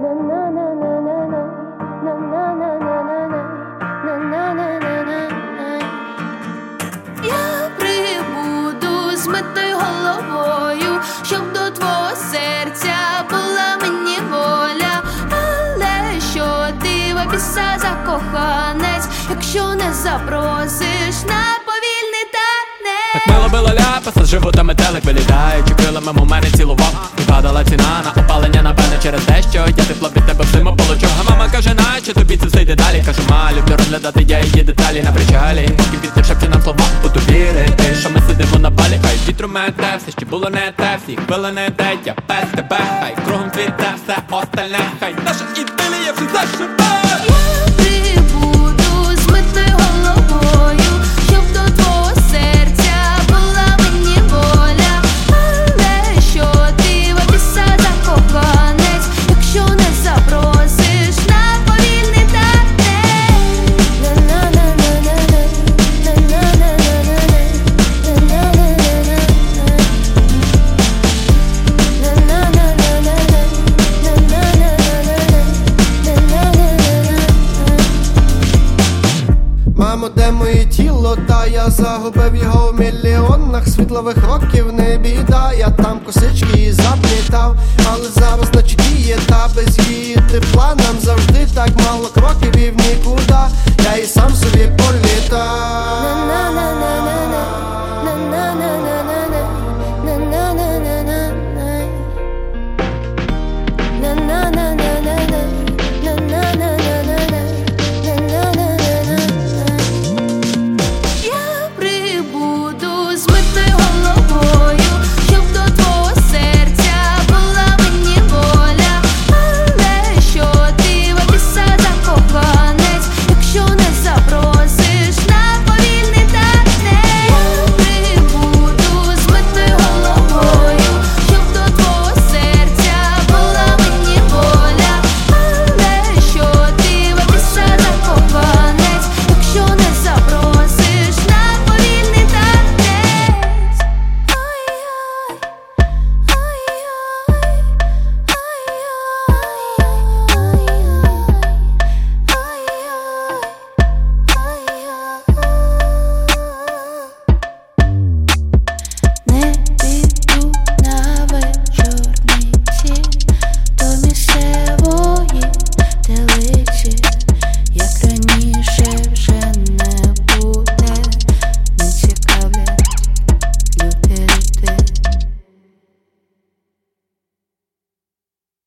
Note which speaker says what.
Speaker 1: Я прибуду з митою головою, щоб до твого серця була мені воля. Але що ти в біса закоханець, якщо не запросиш на повільний танець?
Speaker 2: Так мило було ляпаса, з живота метелик вилітає, чи крилами у мене цілував. І падала ціна на опалення, напевне, через те, що я тепло від тебе взиму получив. А мама каже, наче тобі це все йде далі. Кажу, ма, люблю розглядати я її деталі на причалі. Поки вітер шепче нам слова, буду вірити, що ми сидимо на балі. Хай вітру мете, все ще було не те, всі хвили не те, я без тебе. Хай кругом цвіте все остальне, хай наша ідилія все зашибе.
Speaker 1: Я прибуду з митою головою, щоб до твого серця була мені воля. Але що ти в біса закоханець, якщо не запросиш на повільний танець?
Speaker 3: Мамо, де моє тіло, та я загубив його в мільйонах світлових років, не біда, я там косички і заплітав, але зараз наче діє, та без її тепла нам завжди так мало кроків і в нікуди. Я і сам собі